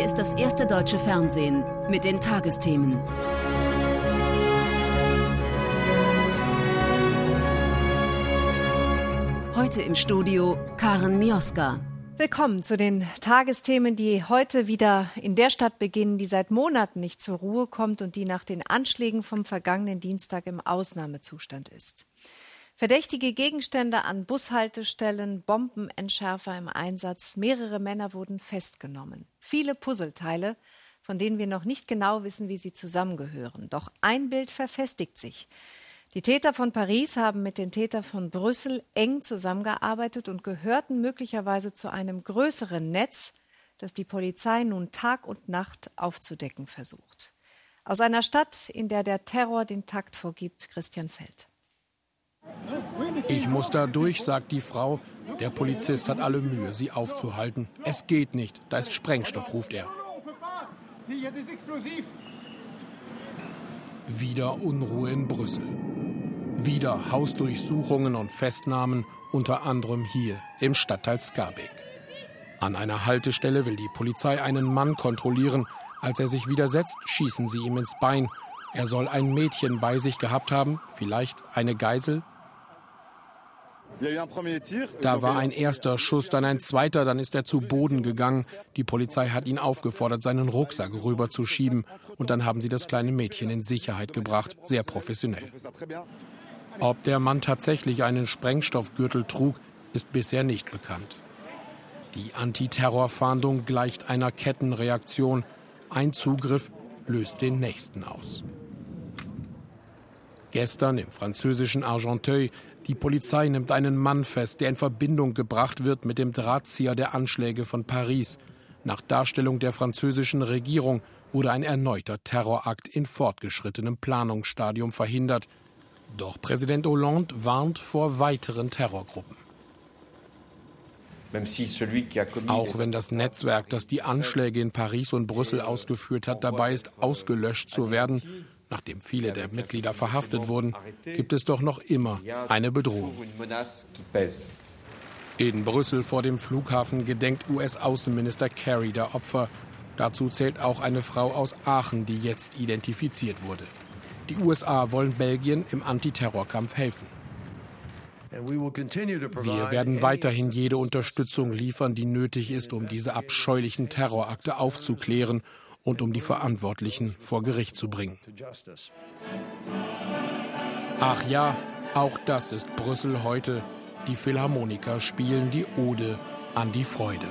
ist das erste deutsche Fernsehen mit den Tagesthemen. Heute im Studio Karen Mioska. Willkommen zu den Tagesthemen, die heute wieder in der Stadt beginnen, die seit Monaten nicht zur Ruhe kommt und die nach den Anschlägen vom vergangenen Dienstag im Ausnahmezustand ist. Verdächtige Gegenstände an Bushaltestellen, Bombenentschärfer im Einsatz, mehrere Männer wurden festgenommen. Viele Puzzleteile, von denen wir noch nicht genau wissen, wie sie zusammengehören. Doch ein Bild verfestigt sich. Die Täter von Paris haben mit den Tätern von Brüssel eng zusammengearbeitet und gehörten möglicherweise zu einem größeren Netz, das die Polizei nun Tag und Nacht aufzudecken versucht. Aus einer Stadt, in der der Terror den Takt vorgibt, Christian Feld. Ich muss da durch, sagt die Frau. Der Polizist hat alle Mühe, sie aufzuhalten. Es geht nicht, da ist Sprengstoff, ruft er. Wieder Unruhe in Brüssel. Wieder Hausdurchsuchungen und Festnahmen, unter anderem hier im Stadtteil Schaerbeek. An einer Haltestelle will die Polizei einen Mann kontrollieren. Als er sich widersetzt, schießen sie ihm ins Bein. Er soll ein Mädchen bei sich gehabt haben, vielleicht eine Geisel. Da war ein erster Schuss, dann ein zweiter, dann ist er zu Boden gegangen. Die Polizei hat ihn aufgefordert, seinen Rucksack rüberzuschieben. Und dann haben sie das kleine Mädchen in Sicherheit gebracht, sehr professionell. Ob der Mann tatsächlich einen Sprengstoffgürtel trug, ist bisher nicht bekannt. Die Antiterrorfahndung gleicht einer Kettenreaktion. Ein Zugriff löst den nächsten aus. Gestern im französischen Argenteuil. Die Polizei nimmt einen Mann fest, der in Verbindung gebracht wird mit dem Drahtzieher der Anschläge von Paris. Nach Darstellung der französischen Regierung wurde ein erneuter Terrorakt in fortgeschrittenem Planungsstadium verhindert. Doch Präsident Hollande warnt vor weiteren Terrorgruppen. Auch wenn das Netzwerk, das die Anschläge in Paris und Brüssel ausgeführt hat, dabei ist, ausgelöscht zu werden, nachdem viele der Mitglieder verhaftet wurden, gibt es doch noch immer eine Bedrohung. In Brüssel vor dem Flughafen gedenkt US-Außenminister Kerry der Opfer. Dazu zählt auch eine Frau aus Aachen, die jetzt identifiziert wurde. Die USA wollen Belgien im Antiterrorkampf helfen. Wir werden weiterhin jede Unterstützung liefern, die nötig ist, um diese abscheulichen Terrorakte aufzuklären und um die Verantwortlichen vor Gericht zu bringen. Ach ja, auch das ist Brüssel heute. Die Philharmoniker spielen die Ode an die Freude.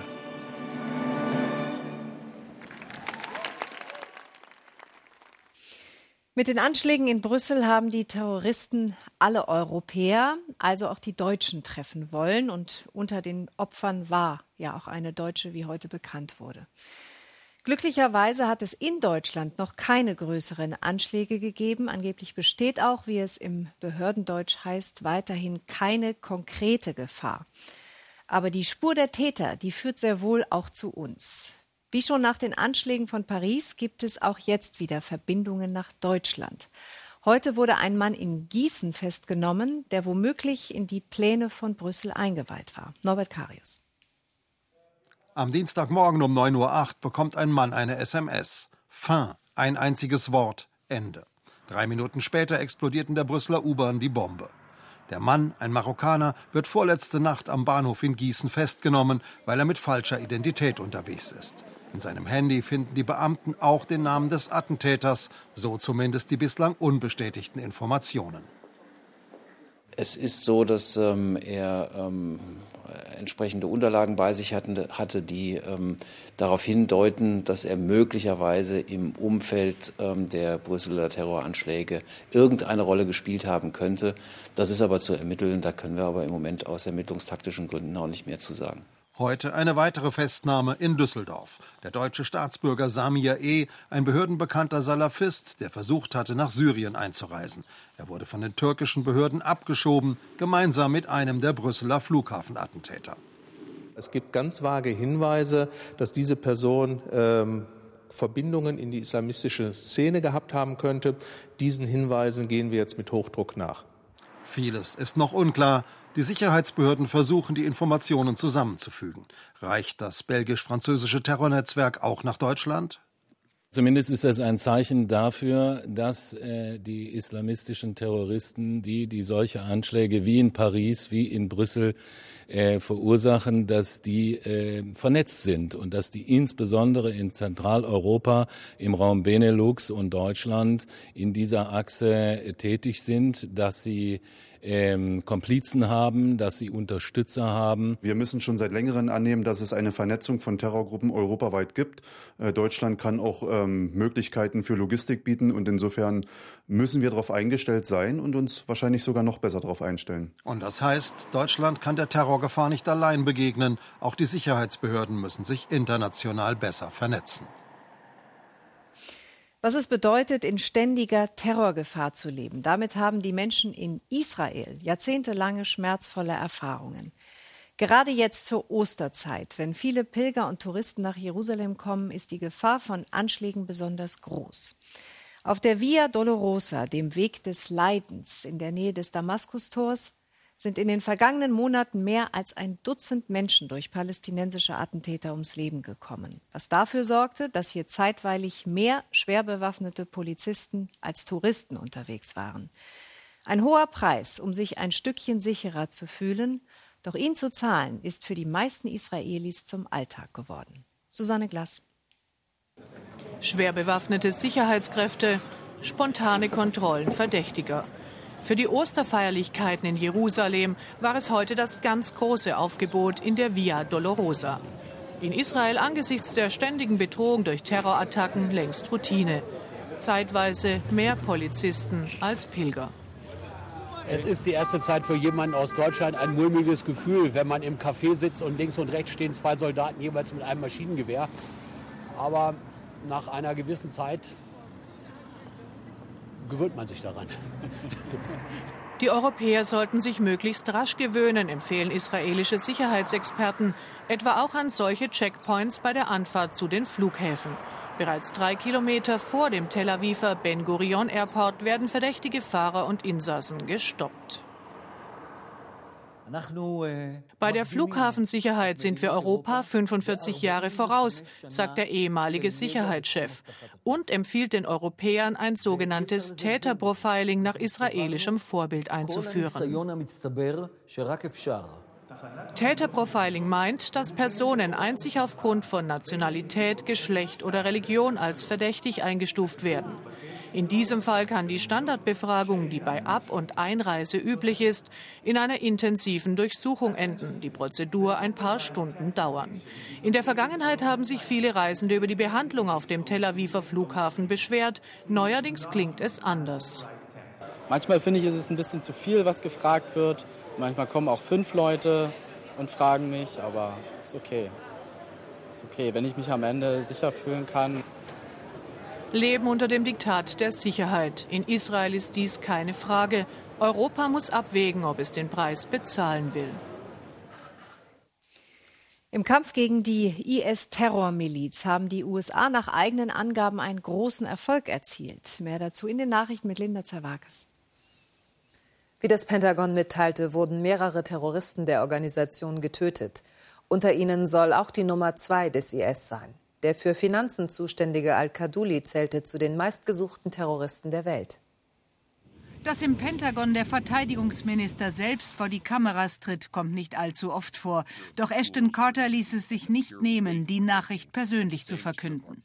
Mit den Anschlägen in Brüssel haben die Terroristen alle Europäer, also auch die Deutschen, treffen wollen. Und unter den Opfern war ja auch eine Deutsche, wie heute bekannt wurde. Glücklicherweise hat es in Deutschland noch keine größeren Anschläge gegeben. Angeblich besteht auch, wie es im Behördendeutsch heißt, weiterhin keine konkrete Gefahr. Aber die Spur der Täter, die führt sehr wohl auch zu uns. Wie schon nach den Anschlägen von Paris gibt es auch jetzt wieder Verbindungen nach Deutschland. Heute wurde ein Mann in Gießen festgenommen, der womöglich in die Pläne von Brüssel eingeweiht war. Norbert Karius. Am Dienstagmorgen um 9:08 Uhr bekommt ein Mann eine SMS. Fin, ein einziges Wort, Ende. 3 Minuten später explodiert in der Brüsseler U-Bahn die Bombe. Der Mann, ein Marokkaner, wird vorletzte Nacht am Bahnhof in Gießen festgenommen, weil er mit falscher Identität unterwegs ist. In seinem Handy finden die Beamten auch den Namen des Attentäters, so zumindest die bislang unbestätigten Informationen. Es ist so, dass er entsprechende Unterlagen bei sich hatte, die darauf hindeuten, dass er möglicherweise im Umfeld der Brüsseler Terroranschläge irgendeine Rolle gespielt haben könnte. Das ist aber zu ermitteln, da können wir aber im Moment aus ermittlungstaktischen Gründen auch nicht mehr zu sagen. Heute eine weitere Festnahme in Düsseldorf. Der deutsche Staatsbürger Samir E., ein behördenbekannter Salafist, der versucht hatte, nach Syrien einzureisen. Er wurde von den türkischen Behörden abgeschoben, gemeinsam mit einem der Brüsseler Flughafenattentäter. Es gibt ganz vage Hinweise, dass diese Person Verbindungen in die islamistische Szene gehabt haben könnte. Diesen Hinweisen gehen wir jetzt mit Hochdruck nach. Vieles ist noch unklar. Die Sicherheitsbehörden versuchen, die Informationen zusammenzufügen. Reicht das belgisch-französische Terrornetzwerk auch nach Deutschland? Zumindest ist das ein Zeichen dafür, dass die islamistischen Terroristen, die solche Anschläge wie in Paris, wie in Brüssel verursachen, dass die vernetzt sind und dass die insbesondere in Zentraleuropa, im Raum Benelux und Deutschland in dieser Achse tätig sind, dass sie Komplizen haben, dass sie Unterstützer haben. Wir müssen schon seit längerem annehmen, dass es eine Vernetzung von Terrorgruppen europaweit gibt. Deutschland kann auch Möglichkeiten für Logistik bieten und insofern müssen wir darauf eingestellt sein und uns wahrscheinlich sogar noch besser darauf einstellen. Und das heißt, Deutschland kann der Terrorgefahr nicht allein begegnen. Auch die Sicherheitsbehörden müssen sich international besser vernetzen. Was es bedeutet, in ständiger Terrorgefahr zu leben. Damit haben die Menschen in Israel jahrzehntelange schmerzvolle Erfahrungen. Gerade jetzt zur Osterzeit, wenn viele Pilger und Touristen nach Jerusalem kommen, ist die Gefahr von Anschlägen besonders groß. Auf der Via Dolorosa, dem Weg des Leidens in der Nähe des Damaskustors, sind in den vergangenen Monaten mehr als ein Dutzend Menschen durch palästinensische Attentäter ums Leben gekommen, was dafür sorgte, dass hier zeitweilig mehr schwer bewaffnete Polizisten als Touristen unterwegs waren. Ein hoher Preis, um sich ein Stückchen sicherer zu fühlen, doch ihn zu zahlen, ist für die meisten Israelis zum Alltag geworden. Susanne Glass. Schwer bewaffnete Sicherheitskräfte, spontane Kontrollen Verdächtiger. Für die Osterfeierlichkeiten in Jerusalem war es heute das ganz große Aufgebot in der Via Dolorosa. In Israel angesichts der ständigen Bedrohung durch Terrorattacken längst Routine. Zeitweise mehr Polizisten als Pilger. Es ist die erste Zeit für jemanden aus Deutschland ein mulmiges Gefühl, wenn man im Café sitzt und links und rechts stehen 2 Soldaten jeweils mit einem Maschinengewehr. Aber nach einer gewissen Zeit gewöhnt man sich daran. Die Europäer sollten sich möglichst rasch gewöhnen, empfehlen israelische Sicherheitsexperten, etwa auch an solche Checkpoints bei der Anfahrt zu den Flughäfen. Bereits 3 Kilometer vor dem Tel Aviver Ben Gurion Airport werden verdächtige Fahrer und Insassen gestoppt. Bei der Flughafensicherheit sind wir Europa 45 Jahre voraus, sagt der ehemalige Sicherheitschef und empfiehlt den Europäern, ein sogenanntes Täterprofiling nach israelischem Vorbild einzuführen. Täterprofiling meint, dass Personen einzig aufgrund von Nationalität, Geschlecht oder Religion als verdächtig eingestuft werden. In diesem Fall kann die Standardbefragung, die bei Ab- und Einreise üblich ist, in einer intensiven Durchsuchung enden, die Prozedur ein paar Stunden dauern. In der Vergangenheit haben sich viele Reisende über die Behandlung auf dem Tel Aviver Flughafen beschwert. Neuerdings klingt es anders. Manchmal finde ich, ist es ein bisschen zu viel, was gefragt wird. Manchmal kommen auch 5 Leute und fragen mich, aber ist okay. Ist okay, wenn ich mich am Ende sicher fühlen kann. Leben unter dem Diktat der Sicherheit. In Israel ist dies keine Frage. Europa muss abwägen, ob es den Preis bezahlen will. Im Kampf gegen die IS-Terrormiliz haben die USA nach eigenen Angaben einen großen Erfolg erzielt. Mehr dazu in den Nachrichten mit Linda Zerwakis. Wie das Pentagon mitteilte, wurden mehrere Terroristen der Organisation getötet. Unter ihnen soll auch die Nummer 2 des IS sein. Der für Finanzen zuständige Al-Kaddouli zählte zu den meistgesuchten Terroristen der Welt. Dass im Pentagon der Verteidigungsminister selbst vor die Kameras tritt, kommt nicht allzu oft vor. Doch Ashton Carter ließ es sich nicht nehmen, die Nachricht persönlich zu verkünden.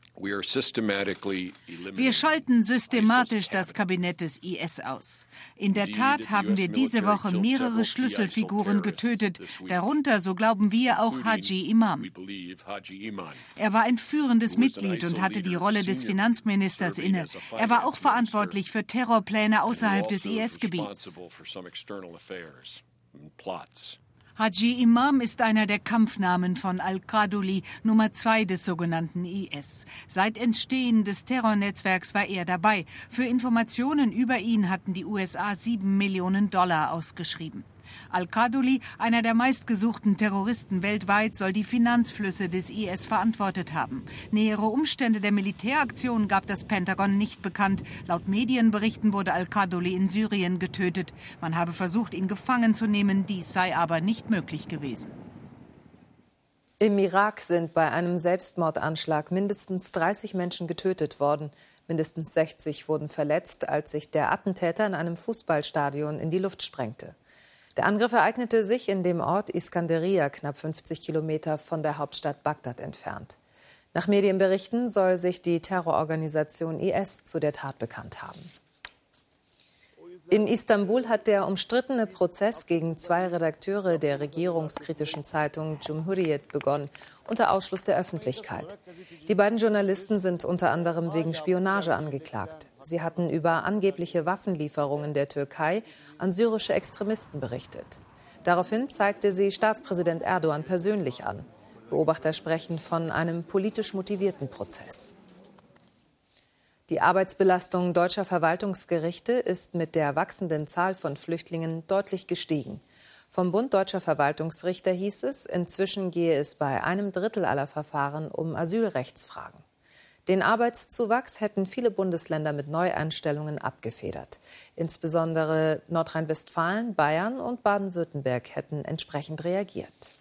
Wir schalten systematisch das Kabinett des IS aus. In der Tat haben wir diese Woche mehrere Schlüsselfiguren getötet, darunter, so glauben wir, auch Haji Imam. Er war ein führendes Mitglied und hatte die Rolle des Finanzministers inne. Er war auch verantwortlich für Terrorpläne außerhalb des IS-Gebiets. Haji Imam ist einer der Kampfnamen von Al-Kaddouli, Nummer 2 des sogenannten IS. Seit Entstehen des Terrornetzwerks war er dabei. Für Informationen über ihn hatten die USA $7 Millionen ausgeschrieben. Al-Kadhouli, einer der meistgesuchten Terroristen weltweit, soll die Finanzflüsse des IS verantwortet haben. Nähere Umstände der Militäraktion gab das Pentagon nicht bekannt. Laut Medienberichten wurde Al-Kadhouli in Syrien getötet. Man habe versucht, ihn gefangen zu nehmen. Dies sei aber nicht möglich gewesen. Im Irak sind bei einem Selbstmordanschlag mindestens 30 Menschen getötet worden. Mindestens 60 wurden verletzt, als sich der Attentäter in einem Fußballstadion in die Luft sprengte. Der Angriff ereignete sich in dem Ort Iskanderia, knapp 50 Kilometer von der Hauptstadt Bagdad entfernt. Nach Medienberichten soll sich die Terrororganisation IS zu der Tat bekannt haben. In Istanbul hat der umstrittene Prozess gegen 2 Redakteure der regierungskritischen Zeitung Cumhuriyet begonnen, unter Ausschluss der Öffentlichkeit. Die beiden Journalisten sind unter anderem wegen Spionage angeklagt. Sie hatten über angebliche Waffenlieferungen der Türkei an syrische Extremisten berichtet. Daraufhin zeigte sie Staatspräsident Erdogan persönlich an. Beobachter sprechen von einem politisch motivierten Prozess. Die Arbeitsbelastung deutscher Verwaltungsgerichte ist mit der wachsenden Zahl von Flüchtlingen deutlich gestiegen. Vom Bund Deutscher Verwaltungsrichter hieß es, inzwischen gehe es bei 1/3 aller Verfahren um Asylrechtsfragen. Den Arbeitszuwachs hätten viele Bundesländer mit Neueinstellungen abgefedert. Insbesondere Nordrhein-Westfalen, Bayern und Baden-Württemberg hätten entsprechend reagiert.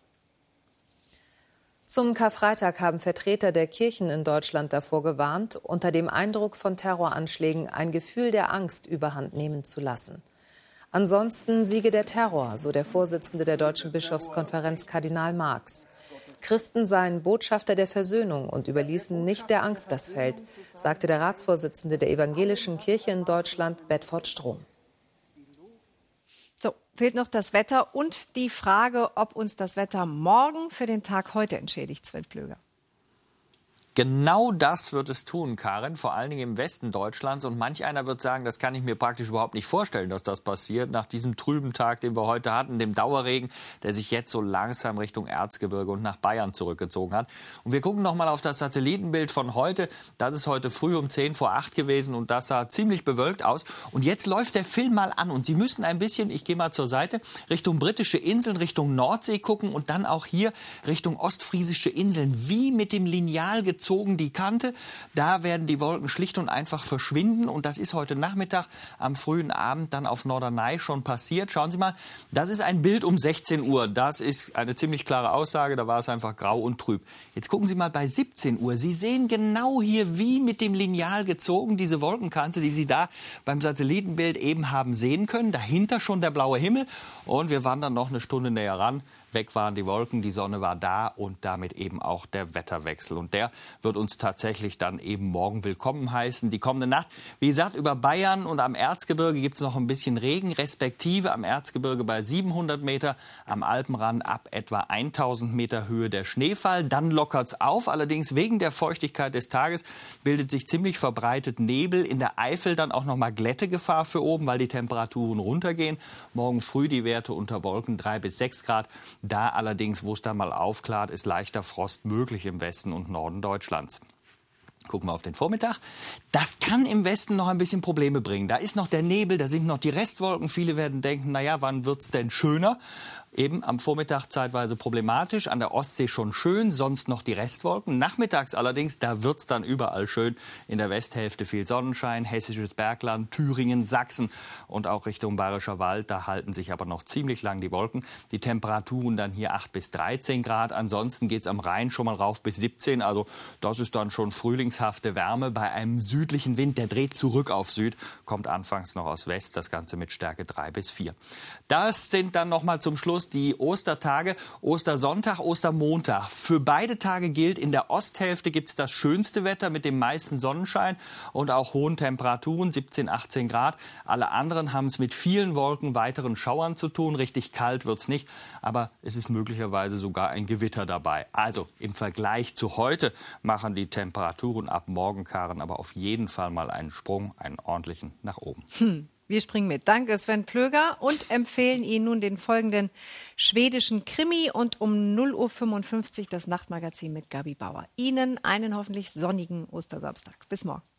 Zum Karfreitag haben Vertreter der Kirchen in Deutschland davor gewarnt, unter dem Eindruck von Terroranschlägen ein Gefühl der Angst überhand nehmen zu lassen. Ansonsten siege der Terror, so der Vorsitzende der Deutschen Bischofskonferenz Kardinal Marx. Christen seien Botschafter der Versöhnung und überließen nicht der Angst das Feld, sagte der Ratsvorsitzende der Evangelischen Kirche in Deutschland, Bedford Strom. So, fehlt noch das Wetter und die Frage, ob uns das Wetter morgen für den Tag heute entschädigt, Sven Pflöger. Genau das wird es tun, Karin, vor allen Dingen im Westen Deutschlands. Und manch einer wird sagen, das kann ich mir praktisch überhaupt nicht vorstellen, dass das passiert. Nach diesem trüben Tag, den wir heute hatten, dem Dauerregen, der sich jetzt so langsam Richtung Erzgebirge und nach Bayern zurückgezogen hat. Und wir gucken noch mal auf das Satellitenbild von heute. Das ist heute früh um 7:10 gewesen und das sah ziemlich bewölkt aus. Und jetzt läuft der Film mal an und Sie müssen ein bisschen, ich gehe mal zur Seite, Richtung britische Inseln, Richtung Nordsee gucken und dann auch hier Richtung ostfriesische Inseln, wie mit dem Lineal gezogen die Kante. Da werden die Wolken schlicht und einfach verschwinden. Und das ist heute Nachmittag, am frühen Abend dann auf Norderney schon passiert. Schauen Sie mal, das ist ein Bild um 16 Uhr. Das ist eine ziemlich klare Aussage. Da war es einfach grau und trüb. Jetzt gucken Sie mal bei 17 Uhr. Sie sehen genau hier, wie mit dem Lineal gezogen, diese Wolkenkante, die Sie da beim Satellitenbild eben haben sehen können. Dahinter schon der blaue Himmel. Und wir wandern noch eine Stunde näher ran. Weg waren die Wolken, die Sonne war da und damit eben auch der Wetterwechsel. Und der wird uns tatsächlich dann eben morgen willkommen heißen. Die kommende Nacht, wie gesagt, über Bayern und am Erzgebirge gibt es noch ein bisschen Regen, respektive am Erzgebirge bei 700 Meter, am Alpenrand ab etwa 1000 Meter Höhe der Schneefall. Dann lockert es auf, allerdings wegen der Feuchtigkeit des Tages bildet sich ziemlich verbreitet Nebel. In der Eifel dann auch noch mal Glättegefahr für oben, weil die Temperaturen runtergehen. Morgen früh die Werte unter Wolken 3 bis 6 Grad. Da allerdings, wo es dann mal aufklart, ist leichter Frost möglich im Westen und Norden Deutschlands. Gucken wir auf den Vormittag. Das kann im Westen noch ein bisschen Probleme bringen. Da ist noch der Nebel, da sind noch die Restwolken. Viele werden denken, naja, wann wird's denn schöner? Eben am Vormittag zeitweise problematisch, an der Ostsee schon schön, sonst noch die Restwolken. Nachmittags allerdings, da wird's dann überall schön. In der Westhälfte viel Sonnenschein, hessisches Bergland, Thüringen, Sachsen und auch Richtung Bayerischer Wald. Da halten sich aber noch ziemlich lang die Wolken. Die Temperaturen dann hier 8 bis 13 Grad. Ansonsten geht's am Rhein schon mal rauf bis 17. Also das ist dann schon frühlingshafte Wärme bei einem südlichen Wind. Der dreht zurück auf Süd, kommt anfangs noch aus West. Das Ganze mit Stärke 3 bis 4. Das sind dann noch mal zum Schluss die Ostertage, Ostersonntag, Ostermontag. Für beide Tage gilt, in der Osthälfte gibt es das schönste Wetter mit dem meisten Sonnenschein und auch hohen Temperaturen, 17, 18 Grad. Alle anderen haben es mit vielen Wolken, weiteren Schauern zu tun. Richtig kalt wird es nicht, aber es ist möglicherweise sogar ein Gewitter dabei. Also im Vergleich zu heute machen die Temperaturen ab morgen, Karen, aber auf jeden Fall mal einen Sprung, einen ordentlichen nach oben. Wir springen mit. Danke, Sven Pflöger, und empfehlen Ihnen nun den folgenden schwedischen Krimi und um 0:55 Uhr das Nachtmagazin mit Gabi Bauer. Ihnen einen hoffentlich sonnigen Ostersamstag. Bis morgen.